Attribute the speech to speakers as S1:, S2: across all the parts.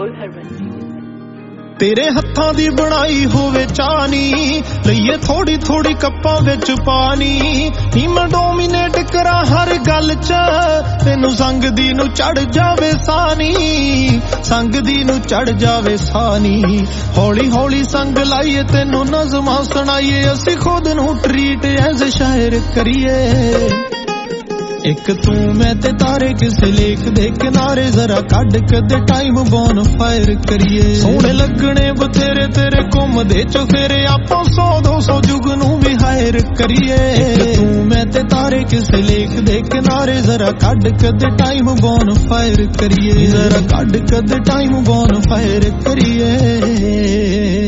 S1: Rahul Harman।
S2: तेरे हत्थां दी बनाई होवे चानी लईए थोड़ी थोड़ी कप्पां विच पानी नी मैं डोमीनेट करा हर गल च तेनू संग दी नू चढ़ जावे सानी संग दी नू चढ़ जावे सानी हौली हौली संग लाइए तेनू नज़मां सुनाइए असी खुद नू ट्रीट एज शायर करिए एक तू मैं ते तारे किसे लेख दे किनारे जरा कड कदे टाइम बोन फायर करिए सोहने लगने बथेरे तेरे घुमदे चफेरे आपां 100-200 जुग नू भी हायर करिए तू मैं ते तारे किसे लेख दे किनारे जरा कड कदे टाइम बोन फायर करिए जरा कड कदे टाइम बोन फायर करिए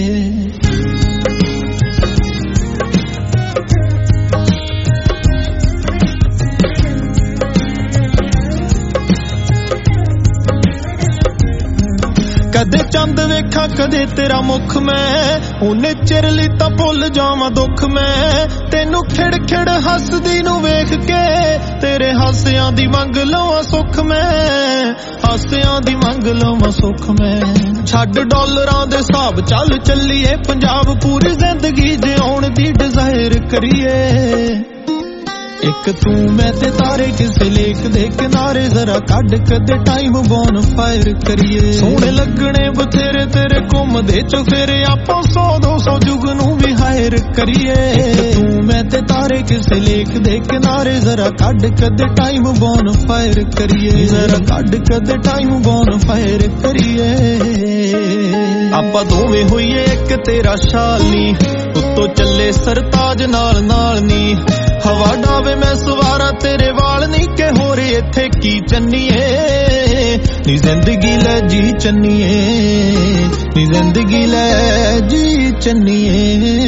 S2: कदे चंद वेखा कदे तेरा मुख मैं उन्हें चिर ली तां भुल जावां दुख मैं तेनू खिड़ खिड़ हसदी नू वेख के तेरे हासियां दी मंग लवां सुख मैं हासियां दी मंग लवां सुख मैं छड्ड डॉलरां दे हिसाब चल चलिए पंजाब पूरी जिंदगी जिउण दी डिजायर करिए एक तू मैं ते तारे किसे लेख दे किनारे जरा कड कदे टाइम बोन फायर करिए सोहने लगने बथेरे तेरे घुमदे चफेरे आपां 100-200 जुग नू भी हायर करिए तू मैं ते तारे किसे लेख दे किनारे जरा कड कदे टाइम बोन फायर करिए जरा कड कदे टाइम बोन फायर करिए आपां दोवें होइए एक तेरा शाल नी उत्तों चले सरताज नाल नाल नी हवा डावे मैं सवारा तेरे वाल नी के हो रे इत्थे की चन्नीए नी जिंदगी लै जी चन्नीए नी जिंदगी लै जी चन्नीए